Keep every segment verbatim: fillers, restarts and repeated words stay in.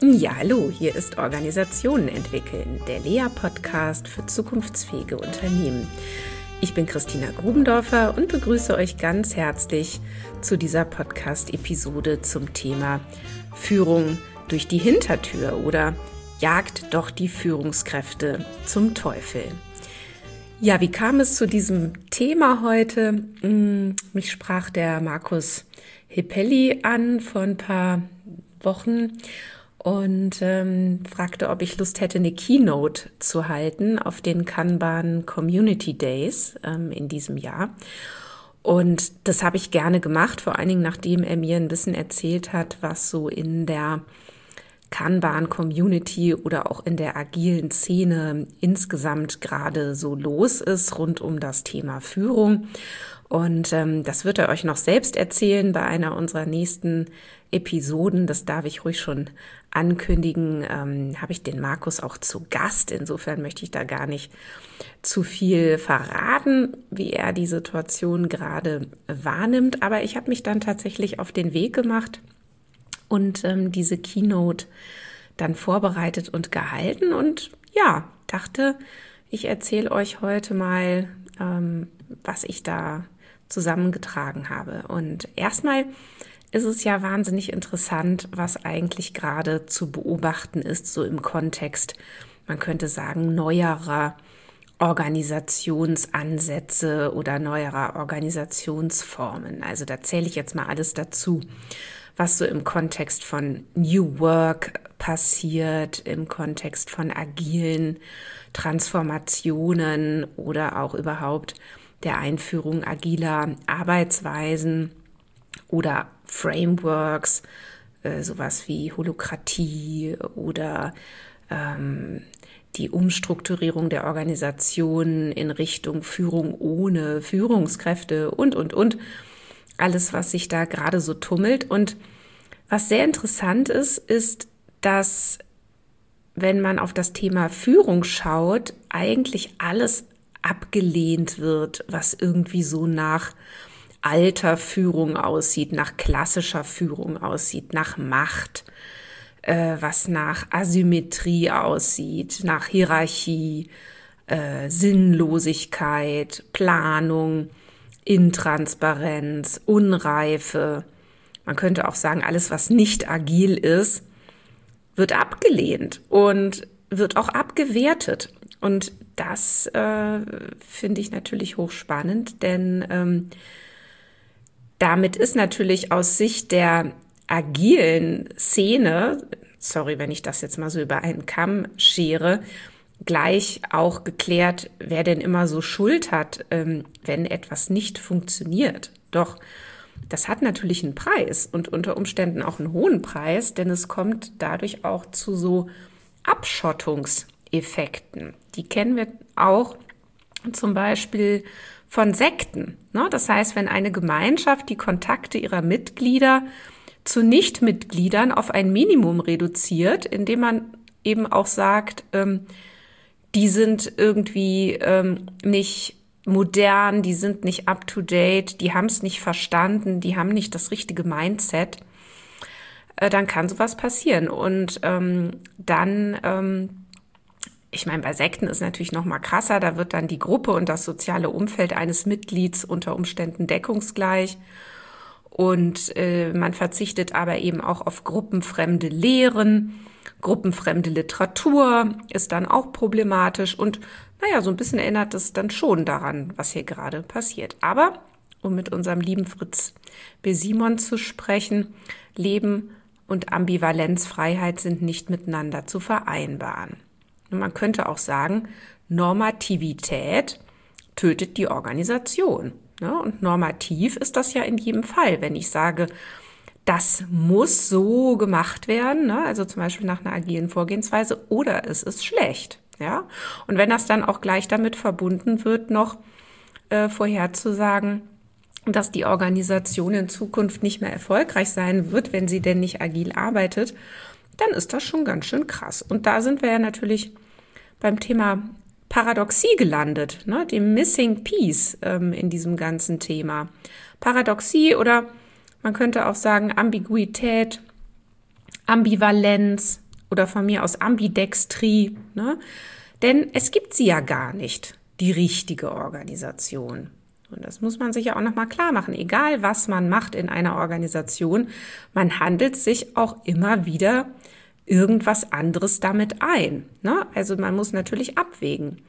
Ja, hallo, hier ist Organisationen entwickeln, der L E A-Podcast für zukunftsfähige Unternehmen. Ich bin Christina Grubendorfer und begrüße euch ganz herzlich zu dieser Podcast-Episode zum Thema Führung durch die Hintertür oder Jagt doch die Führungskräfte zum Teufel. Ja, wie kam es zu diesem Thema heute? Mich sprach der Markus Hepelli an vor ein paar Wochen und ähm, fragte, ob ich Lust hätte, eine Keynote zu halten auf den Kanban Community Days ähm, in diesem Jahr. Und das habe ich gerne gemacht, vor allen Dingen, nachdem er mir ein bisschen erzählt hat, was so in der Kanban-Community oder auch in der agilen Szene insgesamt gerade so los ist rund um das Thema Führung. Und ähm, das wird er euch noch selbst erzählen bei einer unserer nächsten Episoden. Das darf ich ruhig schon ankündigen. Ähm, habe ich den Markus auch zu Gast. Insofern möchte ich da gar nicht zu viel verraten, wie er die Situation gerade wahrnimmt. Aber ich habe mich dann tatsächlich auf den Weg gemacht und ähm, diese Keynote dann vorbereitet und gehalten. Und ja, dachte, ich erzähle euch heute mal, ähm, was ich da zusammengetragen habe. Und erstmal ist es ja wahnsinnig interessant, was eigentlich gerade zu beobachten ist, so im Kontext, man könnte sagen, neuerer Organisationsansätze oder neuerer Organisationsformen. Also da zähle ich jetzt mal alles dazu, was so im Kontext von New Work passiert, im Kontext von agilen Transformationen oder auch überhaupt der Einführung agiler Arbeitsweisen oder Frameworks, äh, sowas wie Holokratie oder ähm, die Umstrukturierung der Organisation in Richtung Führung ohne Führungskräfte und, und, und. Alles, was sich da gerade so tummelt. Und was sehr interessant ist, ist, dass, wenn man auf das Thema Führung schaut, eigentlich alles abgelehnt wird, was irgendwie so nach alter Führung aussieht, nach klassischer Führung aussieht, nach Macht, äh, was nach Asymmetrie aussieht, nach Hierarchie, äh, Sinnlosigkeit, Planung, Intransparenz, Unreife. Man könnte auch sagen, alles, was nicht agil ist, wird abgelehnt und wird auch abgewertet. Und das äh, finde ich natürlich hochspannend, denn ähm, damit ist natürlich aus Sicht der agilen Szene, sorry, wenn ich das jetzt mal so über einen Kamm schere, gleich auch geklärt, wer denn immer so Schuld hat, ähm, wenn etwas nicht funktioniert. Doch das hat natürlich einen Preis und unter Umständen auch einen hohen Preis, denn es kommt dadurch auch zu so Abschottungseffekten. Die kennen wir auch zum Beispiel von Sekten. Das heißt, wenn eine Gemeinschaft die Kontakte ihrer Mitglieder zu Nichtmitgliedern auf ein Minimum reduziert, indem man eben auch sagt, die sind irgendwie nicht modern, die sind nicht up-to-date, die haben es nicht verstanden, die haben nicht das richtige Mindset, dann kann sowas passieren. Und dann Ich meine, bei Sekten ist natürlich noch mal krasser, da wird dann die Gruppe und das soziale Umfeld eines Mitglieds unter Umständen deckungsgleich und äh, man verzichtet aber eben auch auf gruppenfremde Lehren, gruppenfremde Literatur ist dann auch problematisch und naja, so ein bisschen erinnert es dann schon daran, was hier gerade passiert. Aber, um mit unserem lieben Fritz B. Simon zu sprechen, Leben und Ambivalenzfreiheit sind nicht miteinander zu vereinbaren. Und man könnte auch sagen, Normativität tötet die Organisation. Und normativ ist das ja in jedem Fall. Wenn ich sage, das muss so gemacht werden, also zum Beispiel nach einer agilen Vorgehensweise, oder es ist schlecht. Ja? Und wenn das dann auch gleich damit verbunden wird, noch äh, vorherzusagen, dass die Organisation in Zukunft nicht mehr erfolgreich sein wird, wenn sie denn nicht agil arbeitet, dann ist das schon ganz schön krass. Und da sind wir ja natürlich beim Thema Paradoxie gelandet, ne? Dem Missing Piece ähm, in diesem ganzen Thema. Paradoxie oder man könnte auch sagen Ambiguität, Ambivalenz, oder von mir aus Ambidextrie, ne? Denn es gibt sie ja gar nicht, die richtige Organisation. Und das muss man sich ja auch nochmal klar machen. Egal, was man macht in einer Organisation, man handelt sich auch immer wieder irgendwas anderes damit ein, ne? Also man muss natürlich abwägen.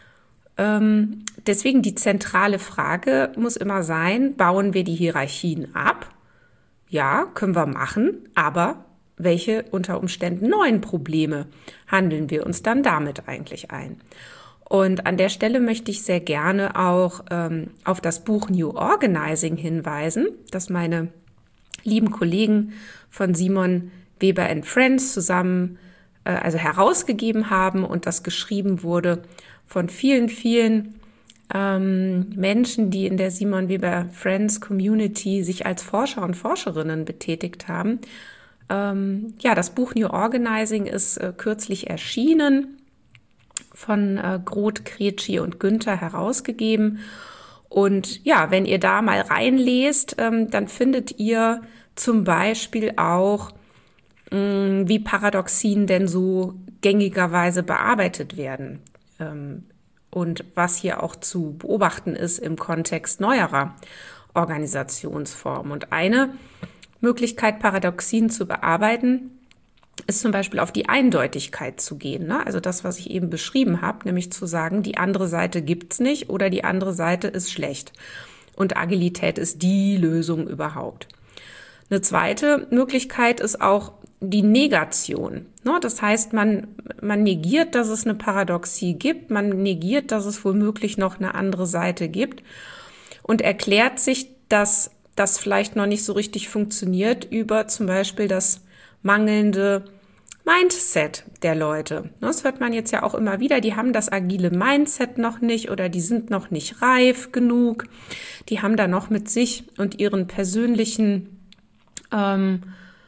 Ähm, deswegen die zentrale Frage muss immer sein, bauen wir die Hierarchien ab? Ja, können wir machen, aber welche unter Umständen neuen Probleme handeln wir uns dann damit eigentlich ein? Und an der Stelle möchte ich sehr gerne auch ähm, auf das Buch New Organizing hinweisen, das meine lieben Kollegen von Simon Weber and Friends zusammen äh, also herausgegeben haben und das geschrieben wurde von vielen, vielen ähm, Menschen, die in der Simon Weber Friends Community sich als Forscher und Forscherinnen betätigt haben. Ähm, ja, das Buch New Organizing ist äh, kürzlich erschienen, von äh, Groth, Kretschi und Günther herausgegeben. Und ja, wenn ihr da mal reinlest, ähm, dann findet ihr zum Beispiel auch, mh, wie Paradoxien denn so gängigerweise bearbeitet werden ähm, und was hier auch zu beobachten ist im Kontext neuerer Organisationsformen. Und eine Möglichkeit, Paradoxien zu bearbeiten, ist zum Beispiel auf die Eindeutigkeit zu gehen, ne? Also das, was ich eben beschrieben habe, nämlich zu sagen, die andere Seite gibt's nicht oder die andere Seite ist schlecht und Agilität ist die Lösung überhaupt. Eine zweite Möglichkeit ist auch die Negation, ne? Das heißt, man, man negiert, dass es eine Paradoxie gibt, man negiert, dass es womöglich noch eine andere Seite gibt und erklärt sich, dass das vielleicht noch nicht so richtig funktioniert über zum Beispiel das mangelnde Mindset der Leute. Das hört man jetzt ja auch immer wieder. Die haben das agile Mindset noch nicht oder die sind noch nicht reif genug. Die haben da noch mit sich und ihren persönlichen ähm,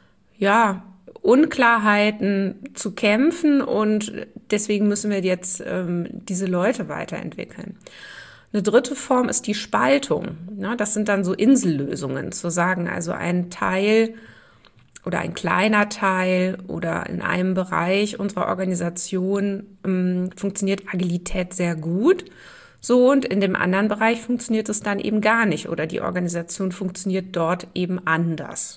ja, Unklarheiten zu kämpfen und deswegen müssen wir jetzt ähm, diese Leute weiterentwickeln. Eine dritte Form ist die Spaltung. Ja, das sind dann so Insellösungen, zu sagen, also ein Teil oder ein kleiner Teil oder in einem Bereich unserer Organisation ähm, funktioniert Agilität sehr gut. So, und in dem anderen Bereich funktioniert es dann eben gar nicht oder die Organisation funktioniert dort eben anders.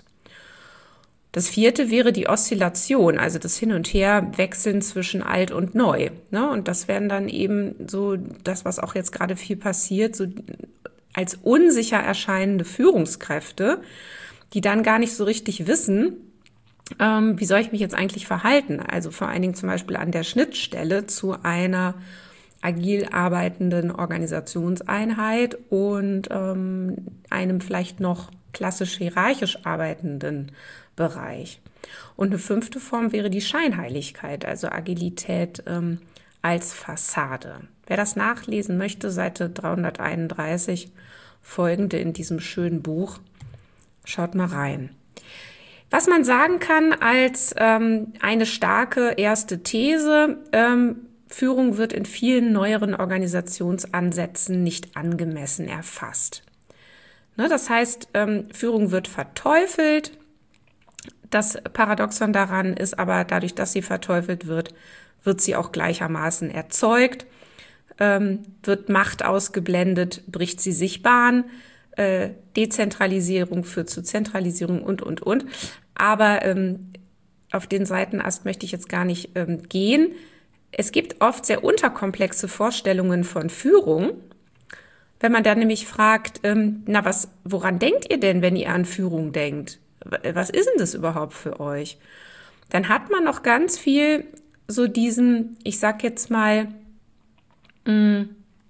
Das vierte wäre die Oszillation, also das Hin- und Herwechseln zwischen alt und neu. Ne? Und das wären dann eben so das, was auch jetzt gerade viel passiert, so als unsicher erscheinende Führungskräfte, die dann gar nicht so richtig wissen, ähm, wie soll ich mich jetzt eigentlich verhalten. Also vor allen Dingen zum Beispiel an der Schnittstelle zu einer agil arbeitenden Organisationseinheit und ähm, einem vielleicht noch klassisch hierarchisch arbeitenden Bereich. Und eine fünfte Form wäre die Scheinheiligkeit, also Agilität ähm, als Fassade. Wer das nachlesen möchte, Seite dreihunderteinunddreißig, folgende in diesem schönen Buch, schaut mal rein. Was man sagen kann als ähm, eine starke erste These, ähm, Führung wird in vielen neueren Organisationsansätzen nicht angemessen erfasst. Ne, das heißt, ähm, Führung wird verteufelt. Das Paradoxon daran ist aber, dadurch, dass sie verteufelt wird, wird sie auch gleichermaßen erzeugt, ähm, wird Macht ausgeblendet, bricht sie sich Bahn, äh, Dezentralisierung führt zu Zentralisierung und, und, und. Aber ähm, auf den Seitenast möchte ich jetzt gar nicht ähm, gehen. Es gibt oft sehr unterkomplexe Vorstellungen von Führung. Wenn man dann nämlich fragt, ähm, na was, woran denkt ihr denn, wenn ihr an Führung denkt? Was ist denn das überhaupt für euch? Dann hat man noch ganz viel so diesen, ich sag jetzt mal, mh,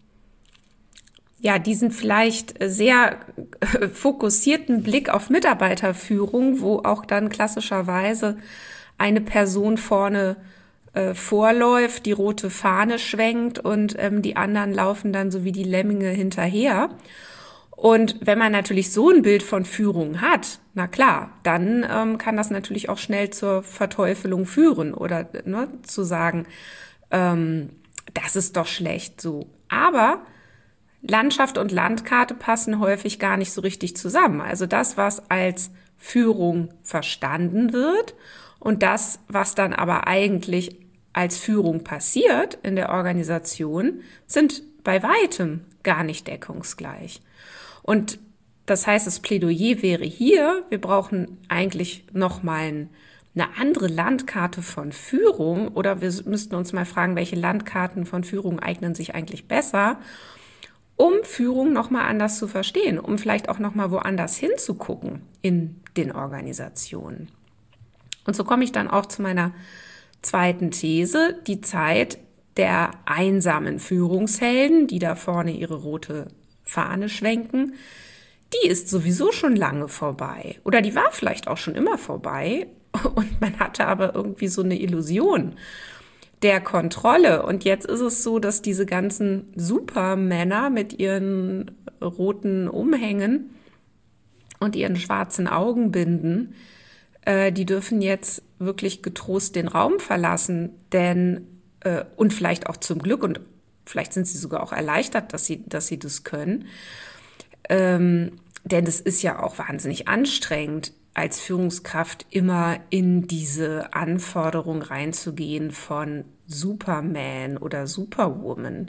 ja, diesen vielleicht sehr fokussierten Blick auf Mitarbeiterführung, wo auch dann klassischerweise eine Person vorne äh, vorläuft, die rote Fahne schwenkt und ähm, die anderen laufen dann so wie die Lemminge hinterher. Und wenn man natürlich so ein Bild von Führung hat, na klar, dann ähm, kann das natürlich auch schnell zur Verteufelung führen oder ne, zu sagen, ähm, das ist doch schlecht so. Aber Landschaft und Landkarte passen häufig gar nicht so richtig zusammen. Also das, was als Führung verstanden wird Und das, was dann aber eigentlich als Führung passiert in der Organisation, sind bei weitem gar nicht deckungsgleich. Und das heißt, das Plädoyer wäre hier, wir brauchen eigentlich nochmal eine andere Landkarte von Führung, oder wir müssten uns mal fragen, welche Landkarten von Führung eignen sich eigentlich besser, um Führung nochmal anders zu verstehen, um vielleicht auch nochmal woanders hinzugucken in den Organisationen. Und so komme ich dann auch zu meiner zweiten These, die Zeit der einsamen Führungshelden, die da vorne ihre rote Fahne schwenken, die ist sowieso schon lange vorbei. Oder die war vielleicht auch schon immer vorbei und man hatte aber irgendwie so eine Illusion der Kontrolle. Und jetzt ist es so, dass diese ganzen Supermänner mit ihren roten Umhängen und ihren schwarzen Augenbinden, äh, die dürfen jetzt wirklich getrost den Raum verlassen, denn äh, und vielleicht auch zum Glück, und vielleicht sind sie sogar auch erleichtert, dass sie, dass sie das können. Ähm, denn es ist ja auch wahnsinnig anstrengend, als Führungskraft immer in diese Anforderung reinzugehen von Superman oder Superwoman.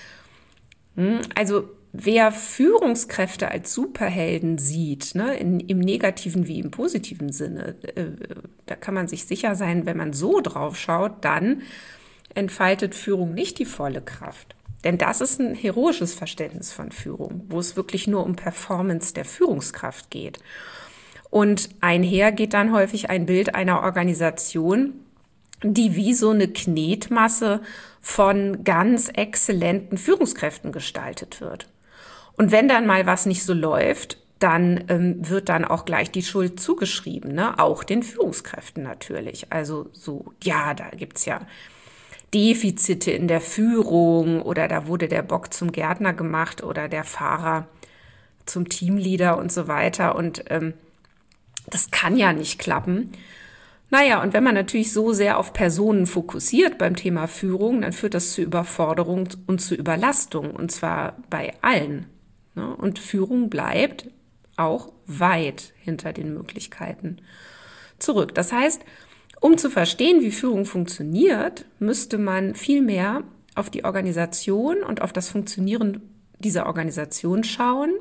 Also wer Führungskräfte als Superhelden sieht, ne, in, im negativen wie im positiven Sinne, äh, da kann man sich sicher sein, wenn man so drauf schaut, dann entfaltet Führung nicht die volle Kraft. Denn das ist ein heroisches Verständnis von Führung, wo es wirklich nur um Performance der Führungskraft geht. Und einher geht dann häufig ein Bild einer Organisation, die wie so eine Knetmasse von ganz exzellenten Führungskräften gestaltet wird. Und wenn dann mal was nicht so läuft, dann ähm, wird dann auch gleich die Schuld zugeschrieben, ne? Auch den Führungskräften natürlich. Also so, ja, da gibt's ja Defizite in der Führung oder da wurde der Bock zum Gärtner gemacht oder der Fahrer zum Teamleader und so weiter. Und ähm, das kann ja nicht klappen. Naja, und wenn man natürlich so sehr auf Personen fokussiert beim Thema Führung, dann führt das zu Überforderung und zu Überlastung, und zwar bei allen. Ne? Und Führung bleibt auch weit hinter den Möglichkeiten zurück. Das heißt, um zu verstehen, wie Führung funktioniert, müsste man viel mehr auf die Organisation und auf das Funktionieren dieser Organisation schauen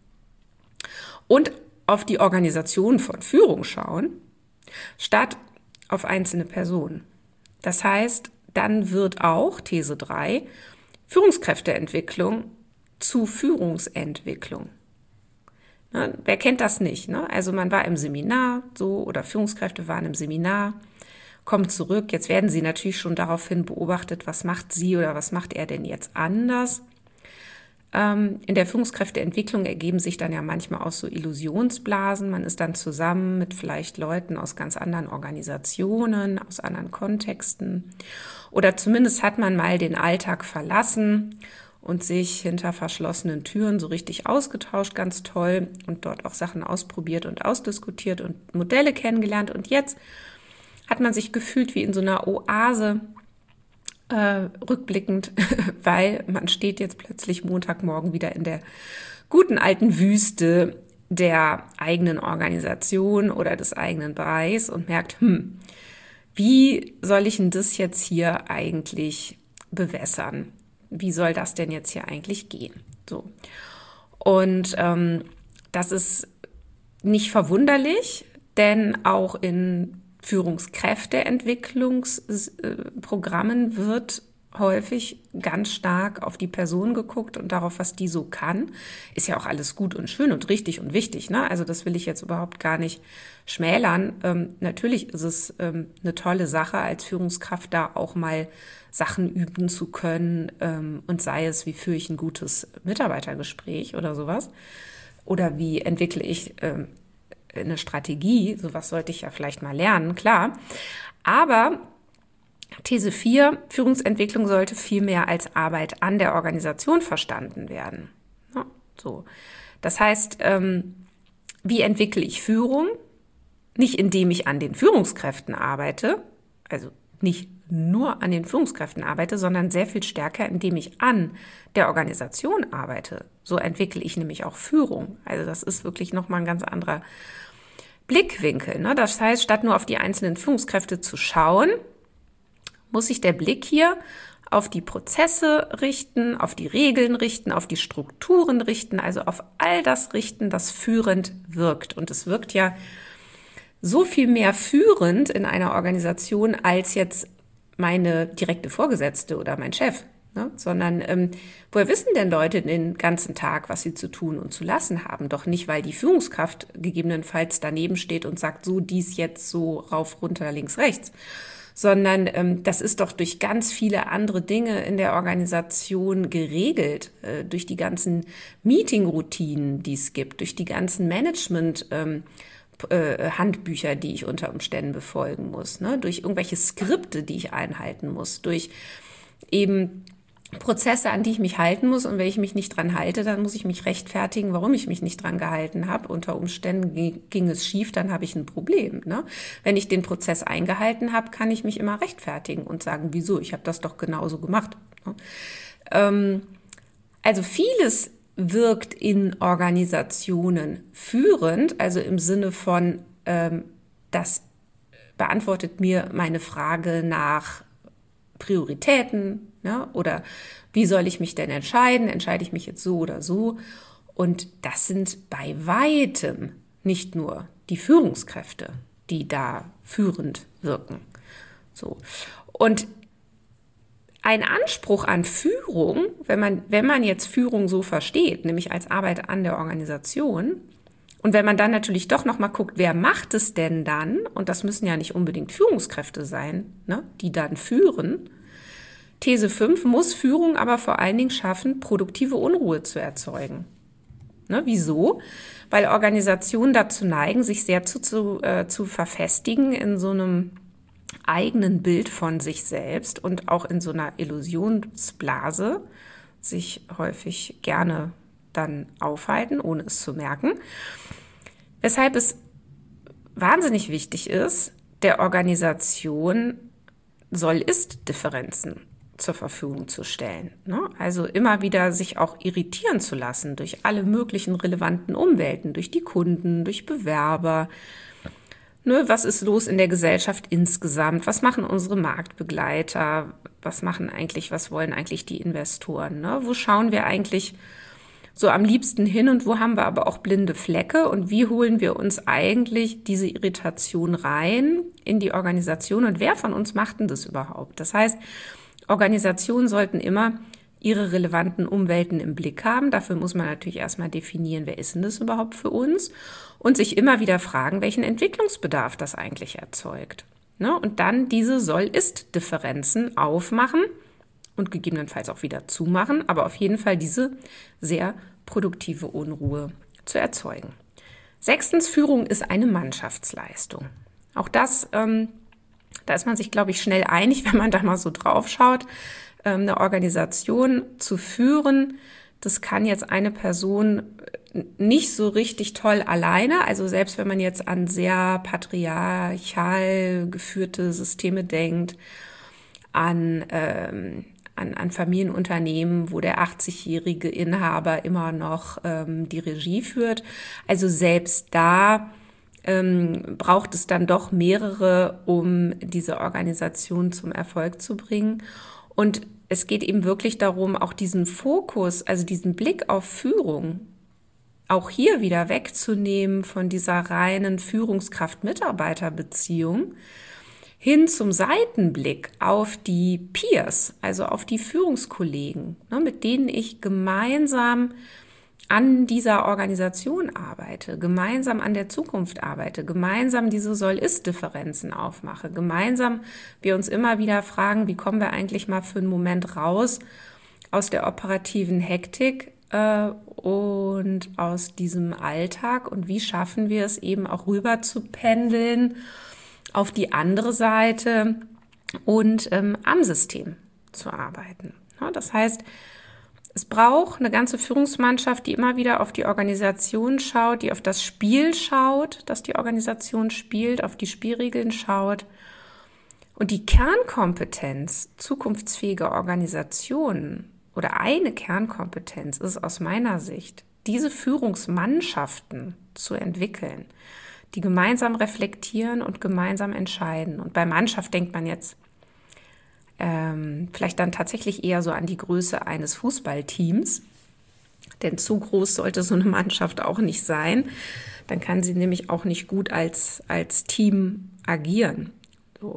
und auf die Organisation von Führung schauen, statt auf einzelne Personen. Das heißt, dann wird auch, These drei, Führungskräfteentwicklung zu Führungsentwicklung. Ne, wer kennt das nicht? Ne? Also man war im Seminar so oder Führungskräfte waren im Seminar, kommen zurück. Jetzt werden sie natürlich schon daraufhin beobachtet, was macht sie oder was macht er denn jetzt anders. Ähm, in der Führungskräfteentwicklung ergeben sich dann ja manchmal auch so Illusionsblasen. Man ist dann zusammen mit vielleicht Leuten aus ganz anderen Organisationen, aus anderen Kontexten. Oder zumindest hat man mal den Alltag verlassen und sich hinter verschlossenen Türen so richtig ausgetauscht, ganz toll, und dort auch Sachen ausprobiert und ausdiskutiert und Modelle kennengelernt. Und jetzt hat man sich gefühlt wie in so einer Oase, äh, rückblickend, weil man steht jetzt plötzlich Montagmorgen wieder in der guten alten Wüste der eigenen Organisation oder des eigenen Bereichs und merkt, hm, wie soll ich denn das jetzt hier eigentlich bewässern? Wie soll das denn jetzt hier eigentlich gehen? So. Und ähm, das ist nicht verwunderlich, denn auch in Führungskräfteentwicklungsprogrammen wird häufig ganz stark auf die Person geguckt und darauf, was die so kann. Ist ja auch alles gut und schön und richtig und wichtig, ne? Also das will ich jetzt überhaupt gar nicht schmälern. Ähm, natürlich ist es ähm, eine tolle Sache, als Führungskraft da auch mal Sachen üben zu können, ähm, und sei es, wie führe ich ein gutes Mitarbeitergespräch oder sowas. Oder wie entwickle ich ähm, eine Strategie, sowas sollte ich ja vielleicht mal lernen, klar. Aber These vier, Führungsentwicklung sollte viel mehr als Arbeit an der Organisation verstanden werden. Ja, so. Das heißt, ähm, wie entwickle ich Führung? Nicht indem ich an den Führungskräften arbeite, also nicht nur an den Führungskräften arbeite, sondern sehr viel stärker, indem ich an der Organisation arbeite. So entwickle ich nämlich auch Führung. Also das ist wirklich nochmal ein ganz anderer Blickwinkel. Ne? Das heißt, statt nur auf die einzelnen Führungskräfte zu schauen, muss sich der Blick hier auf die Prozesse richten, auf die Regeln richten, auf die Strukturen richten, also auf all das richten, das führend wirkt. Und es wirkt ja so viel mehr führend in einer Organisation als jetzt meine direkte Vorgesetzte oder mein Chef. Ne? Sondern ähm, woher wissen denn Leute den ganzen Tag, was sie zu tun und zu lassen haben? Doch nicht, weil die Führungskraft gegebenenfalls daneben steht und sagt, so dies jetzt, so rauf, runter, links, rechts. Sondern ähm, das ist doch durch ganz viele andere Dinge in der Organisation geregelt, äh, durch die ganzen Meeting-Routinen, die es gibt, durch die ganzen Management- ähm, äh, Handbücher, die ich unter Umständen befolgen muss, ne? Durch irgendwelche Skripte, die ich einhalten muss, durch eben Prozesse, an die ich mich halten muss, und wenn ich mich nicht dran halte, dann muss ich mich rechtfertigen, warum ich mich nicht dran gehalten habe. Unter Umständen ging es schief, dann habe ich ein Problem. Ne? Wenn ich den Prozess eingehalten habe, kann ich mich immer rechtfertigen und sagen, wieso, ich habe das doch genauso gemacht. Ne? Ähm, also vieles wirkt in Organisationen führend, also im Sinne von, ähm, das beantwortet mir meine Frage nach Prioritäten, ne? Oder wie soll ich mich denn entscheiden? Entscheide ich mich jetzt so oder so? Und das sind bei weitem nicht nur die Führungskräfte, die da führend wirken. So. Und ein Anspruch an Führung, wenn man, wenn man jetzt Führung so versteht, nämlich als Arbeit an der Organisation, und wenn man dann natürlich doch nochmal guckt, wer macht es denn dann? Und das müssen ja nicht unbedingt Führungskräfte sein, ne, die dann führen. These fünf, muss Führung aber vor allen Dingen schaffen, produktive Unruhe zu erzeugen. Ne, wieso? Weil Organisationen dazu neigen, sich sehr zu, zu, äh, zu verfestigen in so einem eigenen Bild von sich selbst und auch in so einer Illusionsblase sich häufig gerne dann aufhalten, ohne es zu merken. Weshalb es wahnsinnig wichtig ist, der Organisation Soll-Ist-Differenzen zur Verfügung zu stellen. Ne? Also immer wieder sich auch irritieren zu lassen durch alle möglichen relevanten Umwelten, durch die Kunden, durch Bewerber. Ne, was ist los in der Gesellschaft insgesamt? Was machen unsere Marktbegleiter? Was machen eigentlich, was wollen eigentlich die Investoren? Ne? Wo schauen wir eigentlich so am liebsten hin und wo haben wir aber auch blinde Flecke? Und wie holen wir uns eigentlich diese Irritation rein in die Organisation? Und wer von uns macht denn das überhaupt? Das heißt, Organisationen sollten immer ihre relevanten Umwelten im Blick haben. Dafür muss man natürlich erstmal definieren, wer ist denn das überhaupt für uns? Und sich immer wieder fragen, welchen Entwicklungsbedarf das eigentlich erzeugt. Ne? Und dann diese Soll-Ist-Differenzen aufmachen und gegebenenfalls auch wieder zumachen, aber auf jeden Fall diese sehr produktive Unruhe zu erzeugen. Sechstens, Führung ist eine Mannschaftsleistung. Auch das, ähm, da ist man sich, glaube ich, schnell einig, wenn man da mal so drauf schaut. Ähm, eine Organisation zu führen, das kann jetzt eine Person nicht so richtig toll alleine. Also selbst wenn man jetzt an sehr patriarchal geführte Systeme denkt, an ähm, An, an Familienunternehmen, wo der achtzigjährige Inhaber immer noch ähm, die Regie führt. Also selbst da ähm, braucht es dann doch mehrere, um diese Organisation zum Erfolg zu bringen. Und es geht eben wirklich darum, auch diesen Fokus, also diesen Blick auf Führung, auch hier wieder wegzunehmen von dieser reinen Führungskraft-Mitarbeiter-Beziehung, hin zum Seitenblick auf die Peers, also auf die Führungskollegen, ne, mit denen ich gemeinsam an dieser Organisation arbeite, gemeinsam an der Zukunft arbeite, gemeinsam diese Soll-Ist-Differenzen aufmache, gemeinsam wir uns immer wieder fragen, wie kommen wir eigentlich mal für einen Moment raus aus der operativen Hektik äh, und aus diesem Alltag und wie schaffen wir es eben auch rüber zu pendeln auf die andere Seite und ähm, am System zu arbeiten. Ja, das heißt, es braucht eine ganze Führungsmannschaft, die immer wieder auf die Organisation schaut, die auf das Spiel schaut, das die Organisation spielt, auf die Spielregeln schaut. Und die Kernkompetenz zukunftsfähiger Organisationen oder eine Kernkompetenz ist aus meiner Sicht, diese Führungsmannschaften zu entwickeln, die gemeinsam reflektieren und gemeinsam entscheiden. Und bei Mannschaft denkt man jetzt ähm, vielleicht dann tatsächlich eher so an die Größe eines Fußballteams. Denn zu groß sollte so eine Mannschaft auch nicht sein. Dann kann sie nämlich auch nicht gut als, als Team agieren. So.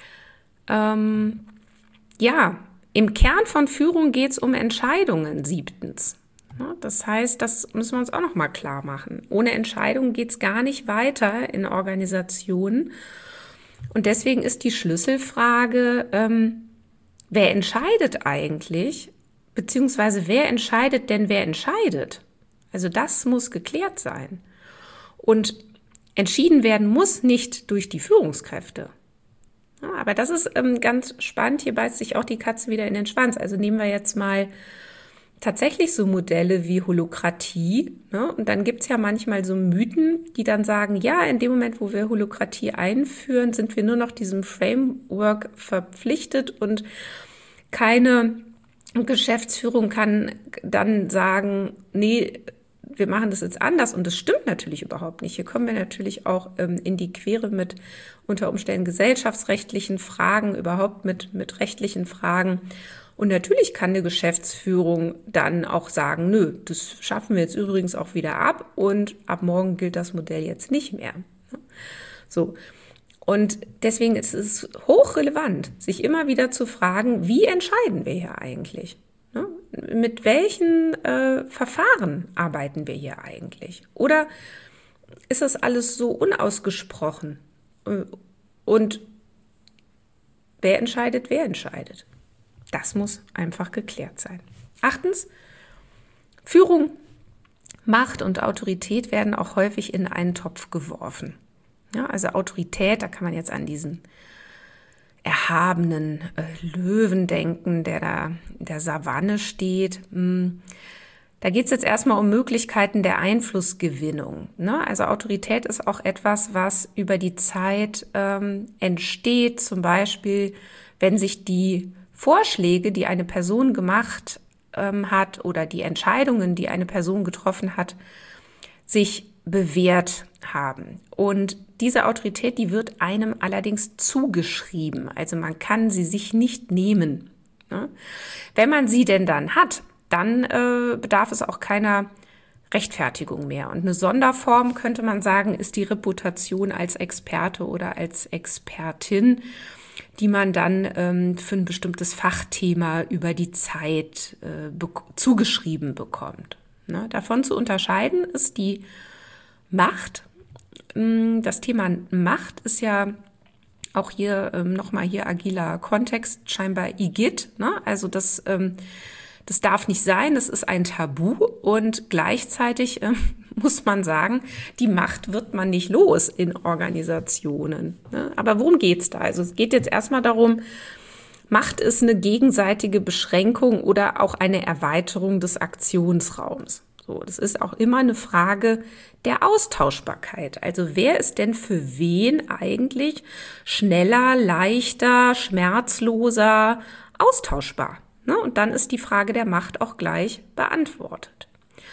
Ähm, ja, im Kern von Führung geht es um Entscheidungen, siebtens. Ja, das heißt, das müssen wir uns auch noch mal klar machen. Ohne Entscheidungen geht es gar nicht weiter in Organisationen. Und deswegen ist die Schlüsselfrage, ähm, wer entscheidet eigentlich, beziehungsweise wer entscheidet denn, wer entscheidet? Also das muss geklärt sein. Und entschieden werden muss nicht durch die Führungskräfte. Ja, aber das ist ähm, ganz spannend, hier beißt sich auch die Katze wieder in den Schwanz. Also nehmen wir jetzt mal tatsächlich so Modelle wie Holokratie, ne? Und dann gibt's ja manchmal so Mythen, die dann sagen, ja, in dem Moment, wo wir Holokratie einführen, sind wir nur noch diesem Framework verpflichtet und keine Geschäftsführung kann dann sagen, nee, wir machen das jetzt anders. Und das stimmt natürlich überhaupt nicht. Hier kommen wir natürlich auch ähm, in die Quere mit unter Umständen gesellschaftsrechtlichen Fragen, überhaupt mit, mit rechtlichen Fragen. Und natürlich kann eine Geschäftsführung dann auch sagen, nö, das schaffen wir jetzt übrigens auch wieder ab und ab morgen gilt das Modell jetzt nicht mehr. So. Und deswegen ist es hochrelevant, sich immer wieder zu fragen, wie entscheiden wir hier eigentlich? Ne? Mit welchen äh, Verfahren arbeiten wir hier eigentlich? Oder ist das alles so unausgesprochen? Und wer entscheidet, wer entscheidet? Das muss einfach geklärt sein. Achtens, Führung, Macht und Autorität werden auch häufig in einen Topf geworfen. Ja, also Autorität, da kann man jetzt an diesen erhabenen äh, Löwen denken, der da in der Savanne steht. Da geht es jetzt erstmal um Möglichkeiten der Einflussgewinnung. Ne? Also Autorität ist auch etwas, was über die Zeit ähm, entsteht, zum Beispiel, wenn sich die Vorschläge, die eine Person gemacht ähm, hat oder die Entscheidungen, die eine Person getroffen hat, sich bewährt haben. Und diese Autorität, die wird einem allerdings zugeschrieben. Also man kann sie sich nicht nehmen. Ne? Wenn man sie denn dann hat, dann äh, bedarf es auch keiner Rechtfertigung mehr. Und eine Sonderform, könnte man sagen, ist die Reputation als Experte oder als Expertin, die man dann ähm, für ein bestimmtes Fachthema über die Zeit äh, be- zugeschrieben bekommt. Ne? Davon zu unterscheiden ist die Macht. Das Thema Macht ist ja auch hier ähm, nochmal hier agiler Kontext, scheinbar igitt. Ne? Also das, ähm, das darf nicht sein, das ist ein Tabu und gleichzeitig ähm, muss man sagen, die Macht wird man nicht los in Organisationen. Ne? Aber worum geht's da? Also es geht jetzt erstmal darum, Macht ist eine gegenseitige Beschränkung oder auch eine Erweiterung des Aktionsraums. So, das ist auch immer eine Frage der Austauschbarkeit. Also wer ist denn für wen eigentlich schneller, leichter, schmerzloser austauschbar? Ne? Und dann ist die Frage der Macht auch gleich beantwortet.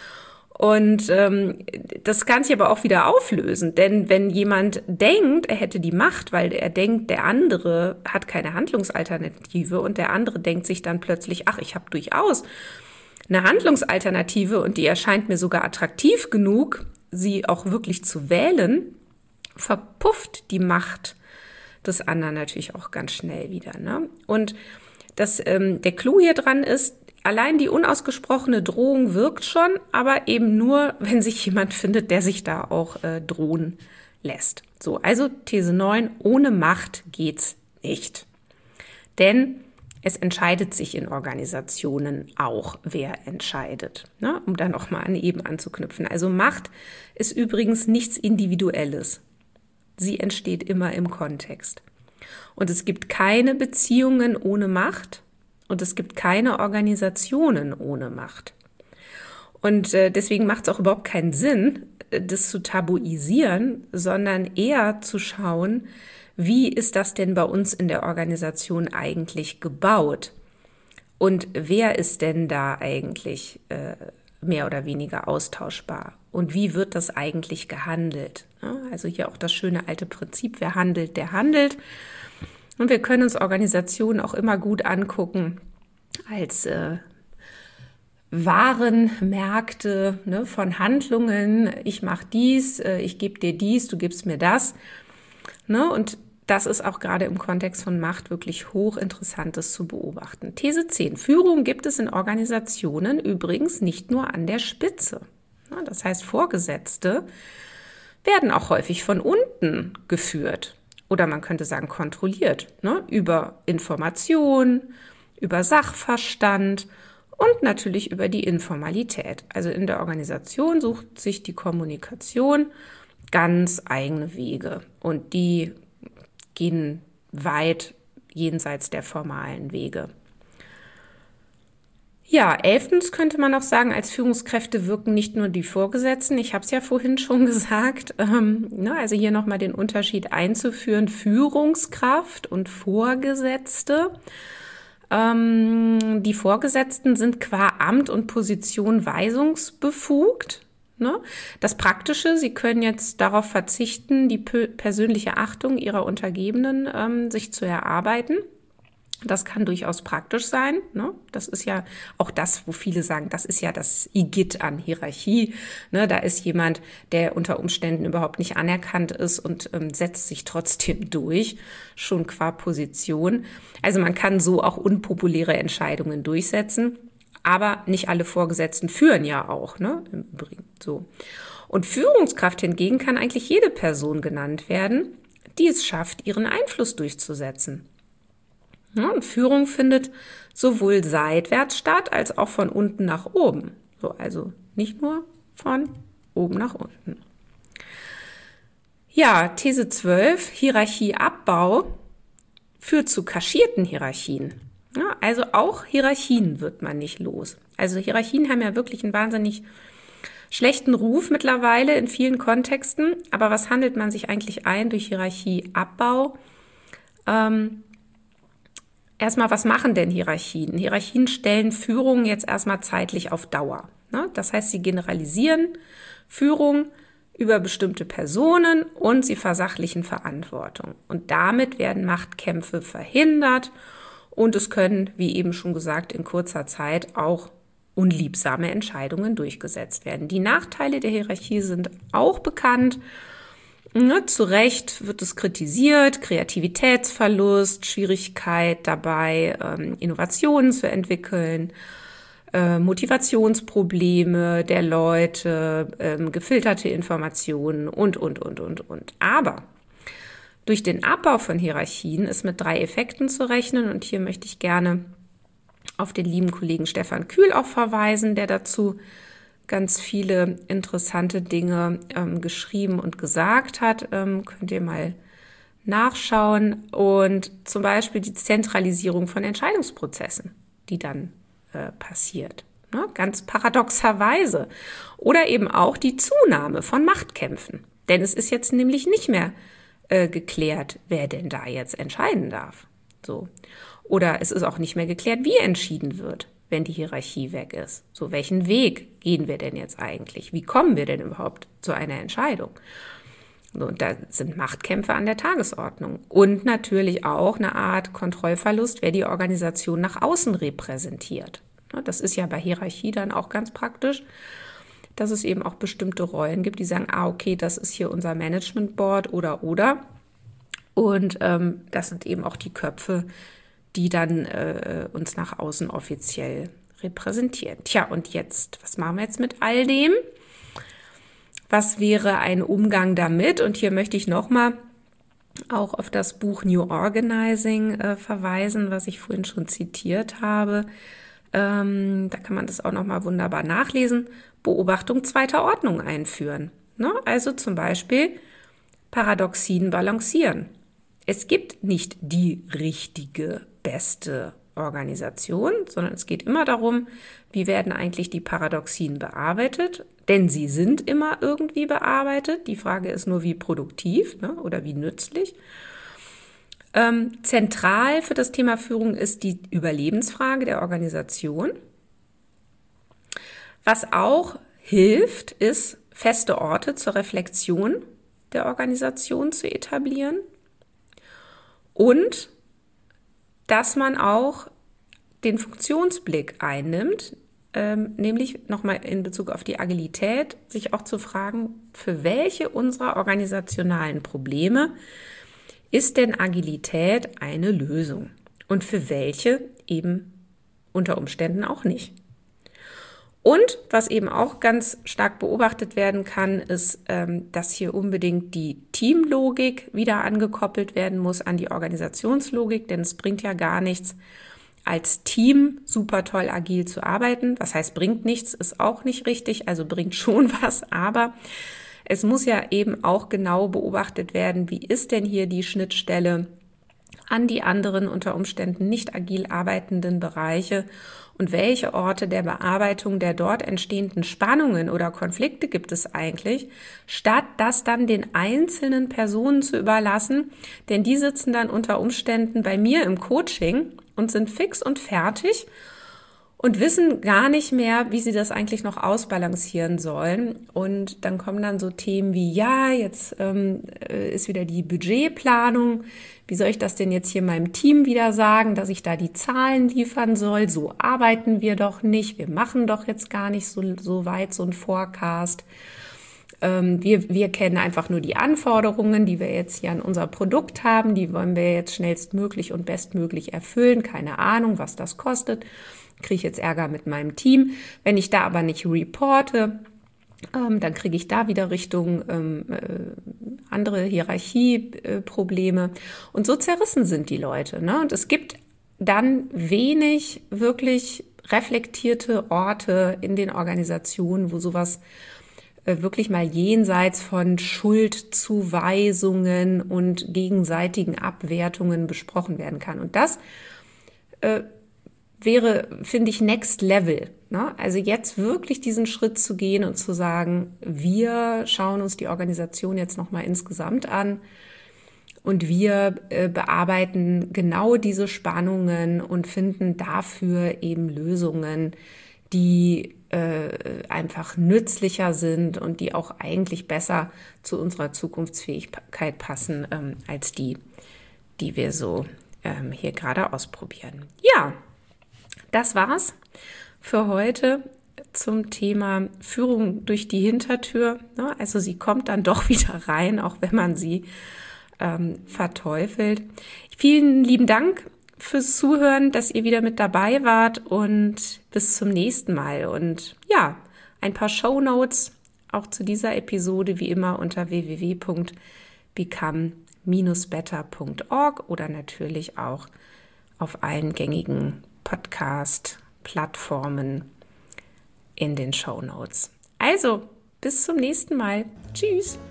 Und ähm, das kann sich aber auch wieder auflösen, denn wenn jemand denkt, er hätte die Macht, weil er denkt, der andere hat keine Handlungsalternative und der andere denkt sich dann plötzlich, ach, ich habe durchaus eine Handlungsalternative und die erscheint mir sogar attraktiv genug, sie auch wirklich zu wählen, verpufft die Macht des anderen natürlich auch ganz schnell wieder. Ne? Und das, ähm, der Clou hier dran ist, allein die unausgesprochene Drohung wirkt schon, aber eben nur, wenn sich jemand findet, der sich da auch äh, drohen lässt. So, also These neun, ohne Macht geht's nicht. Denn es entscheidet sich in Organisationen auch, wer entscheidet, ne? Um da nochmal an eben anzuknüpfen. Also Macht ist übrigens nichts Individuelles. Sie entsteht immer im Kontext. Und es gibt keine Beziehungen ohne Macht und es gibt keine Organisationen ohne Macht. Und äh, deswegen macht es auch überhaupt keinen Sinn, das zu tabuisieren, sondern eher zu schauen, wie ist das denn bei uns in der Organisation eigentlich gebaut? Und wer ist denn da eigentlich äh, mehr oder weniger austauschbar? Und wie wird das eigentlich gehandelt? Also hier auch das schöne alte Prinzip, wer handelt, der handelt. Und wir können uns Organisationen auch immer gut angucken als äh, Warenmärkte, ne, von Handlungen. Ich mache dies, äh, ich gebe dir dies, du gibst mir das. Ne, und das ist auch gerade im Kontext von Macht wirklich hochinteressantes zu beobachten. These zehn. Führung gibt es in Organisationen übrigens nicht nur an der Spitze. Ja, das heißt, Vorgesetzte werden auch häufig von unten geführt. Oder man könnte sagen kontrolliert, ne? Über Information, über Sachverstand und natürlich über die Informalität. Also in der Organisation sucht sich die Kommunikation ganz eigene Wege. Und die gehen weit jenseits der formalen Wege. Ja, elftens könnte man auch sagen, als Führungskräfte wirken nicht nur die Vorgesetzten, ich habe es ja vorhin schon gesagt, ähm, ne, also hier nochmal den Unterschied einzuführen, Führungskraft und Vorgesetzte. Ähm, die Vorgesetzten sind qua Amt und Position weisungsbefugt. Ne? Das Praktische, sie können jetzt darauf verzichten, die persönliche Achtung ihrer Untergebenen ähm, sich zu erarbeiten. Das kann durchaus praktisch sein. Ne? Das ist ja auch das, wo viele sagen, das ist ja das Igitt an Hierarchie. Ne? Da ist jemand, der unter Umständen überhaupt nicht anerkannt ist und ähm, setzt sich trotzdem durch, schon qua Position. Also man kann so auch unpopuläre Entscheidungen durchsetzen, aber nicht alle Vorgesetzten führen ja auch, ne? Im Übrigen so. Und Führungskraft hingegen kann eigentlich jede Person genannt werden, die es schafft, ihren Einfluss durchzusetzen. Ja, und Führung findet sowohl seitwärts statt, als auch von unten nach oben. So, also nicht nur von oben nach unten. Ja, These zwölf, Hierarchieabbau führt zu kaschierten Hierarchien. Ja, also auch Hierarchien wird man nicht los. Also Hierarchien haben ja wirklich einen wahnsinnig schlechten Ruf mittlerweile in vielen Kontexten. Aber was handelt man sich eigentlich ein durch Hierarchieabbau? Ähm, Erstmal, was machen denn Hierarchien? Hierarchien stellen Führung jetzt erstmal zeitlich auf Dauer. Ne? Das heißt, sie generalisieren Führung über bestimmte Personen und sie versachlichen Verantwortung. Und damit werden Machtkämpfe verhindert und es können, wie eben schon gesagt, in kurzer Zeit auch unliebsame Entscheidungen durchgesetzt werden. Die Nachteile der Hierarchie sind auch bekannt. Ne, zu Recht wird es kritisiert, Kreativitätsverlust, Schwierigkeit dabei, ähm, Innovationen zu entwickeln, äh, Motivationsprobleme der Leute, ähm, gefilterte Informationen und, und, und, und, und. Aber durch den Abbau von Hierarchien ist mit drei Effekten zu rechnen und hier möchte ich gerne auf den lieben Kollegen Stefan Kühl auch verweisen, der dazu ganz viele interessante Dinge ähm, geschrieben und gesagt hat. Ähm, könnt ihr mal nachschauen. Und zum Beispiel die Zentralisierung von Entscheidungsprozessen, die dann äh, passiert. Ne? Ganz paradoxerweise. Oder eben auch die Zunahme von Machtkämpfen. Denn es ist jetzt nämlich nicht mehr äh, geklärt, wer denn da jetzt entscheiden darf. So. Oder es ist auch nicht mehr geklärt, wie entschieden wird, wenn die Hierarchie weg ist. So, welchen Weg gehen wir denn jetzt eigentlich? Wie kommen wir denn überhaupt zu einer Entscheidung? So, und da sind Machtkämpfe an der Tagesordnung. Und natürlich auch eine Art Kontrollverlust, wer die Organisation nach außen repräsentiert. Das ist ja bei Hierarchie dann auch ganz praktisch, dass es eben auch bestimmte Rollen gibt, die sagen, ah, okay, das ist hier unser Management Board oder, oder. Und ähm, das sind eben auch die Köpfe, die dann äh, uns nach außen offiziell repräsentieren. Tja, und jetzt, was machen wir jetzt mit all dem? Was wäre ein Umgang damit? Und hier möchte ich nochmal auch auf das Buch New Organizing äh, verweisen, was ich vorhin schon zitiert habe. Ähm, da kann man das auch nochmal wunderbar nachlesen. Beobachtung zweiter Ordnung einführen. Ne? Also zum Beispiel Paradoxien balancieren. Es gibt nicht die richtige, beste Organisation, sondern es geht immer darum, wie werden eigentlich die Paradoxien bearbeitet, denn sie sind immer irgendwie bearbeitet. Die Frage ist nur, wie produktiv, ne, oder wie nützlich. Ähm, zentral für das Thema Führung ist die Überlebensfrage der Organisation. Was auch hilft, ist, feste Orte zur Reflexion der Organisation zu etablieren und dass man auch den Funktionsblick einnimmt, ähm, nämlich nochmal in Bezug auf die Agilität, sich auch zu fragen, für welche unserer organisationalen Probleme ist denn Agilität eine Lösung und für welche eben unter Umständen auch nicht. Und was eben auch ganz stark beobachtet werden kann, ist, ähm, dass hier unbedingt die Teamlogik wieder angekoppelt werden muss an die Organisationslogik, denn es bringt ja gar nichts, als Team super toll agil zu arbeiten. Was heißt, bringt nichts, ist auch nicht richtig, also bringt schon was, aber es muss ja eben auch genau beobachtet werden, wie ist denn hier die Schnittstelle an die anderen unter Umständen nicht agil arbeitenden Bereiche und welche Orte der Bearbeitung der dort entstehenden Spannungen oder Konflikte gibt es eigentlich, statt das dann den einzelnen Personen zu überlassen, denn die sitzen dann unter Umständen bei mir im Coaching und sind fix und fertig und wissen gar nicht mehr, wie sie das eigentlich noch ausbalancieren sollen. Und dann kommen dann so Themen wie, ja, jetzt ähm, ist wieder die Budgetplanung. Wie soll ich das denn jetzt hier meinem Team wieder sagen, dass ich da die Zahlen liefern soll? So arbeiten wir doch nicht. Wir machen doch jetzt gar nicht so, so weit so ein Forecast. Ähm, wir, wir kennen einfach nur die Anforderungen, die wir jetzt hier an unser Produkt haben. Die wollen wir jetzt schnellstmöglich und bestmöglich erfüllen. Keine Ahnung, was das kostet. Kriege ich jetzt Ärger mit meinem Team. Wenn ich da aber nicht reporte, ähm, dann kriege ich da wieder Richtung ähm, äh, andere Hierarchieprobleme. Äh, und so zerrissen sind die Leute, ne? Und es gibt dann wenig wirklich reflektierte Orte in den Organisationen, wo sowas äh, wirklich mal jenseits von Schuldzuweisungen und gegenseitigen Abwertungen besprochen werden kann. Und das äh, wäre, finde ich, Next Level. Ne? Also jetzt wirklich diesen Schritt zu gehen und zu sagen, wir schauen uns die Organisation jetzt nochmal insgesamt an und wir äh, bearbeiten genau diese Spannungen und finden dafür eben Lösungen, die äh, einfach nützlicher sind und die auch eigentlich besser zu unserer Zukunftsfähigkeit passen, ähm, als die, die wir so ähm, hier gerade ausprobieren. Ja, das war's für heute zum Thema Führung durch die Hintertür. Also sie kommt dann doch wieder rein, auch wenn man sie ähm, verteufelt. Vielen lieben Dank fürs Zuhören, dass ihr wieder mit dabei wart und bis zum nächsten Mal. Und ja, ein paar Shownotes auch zu dieser Episode wie immer unter w w w punkt become dash better punkt org oder natürlich auch auf allen gängigen Podcast-Plattformen in den Shownotes. Also, bis zum nächsten Mal. Tschüss!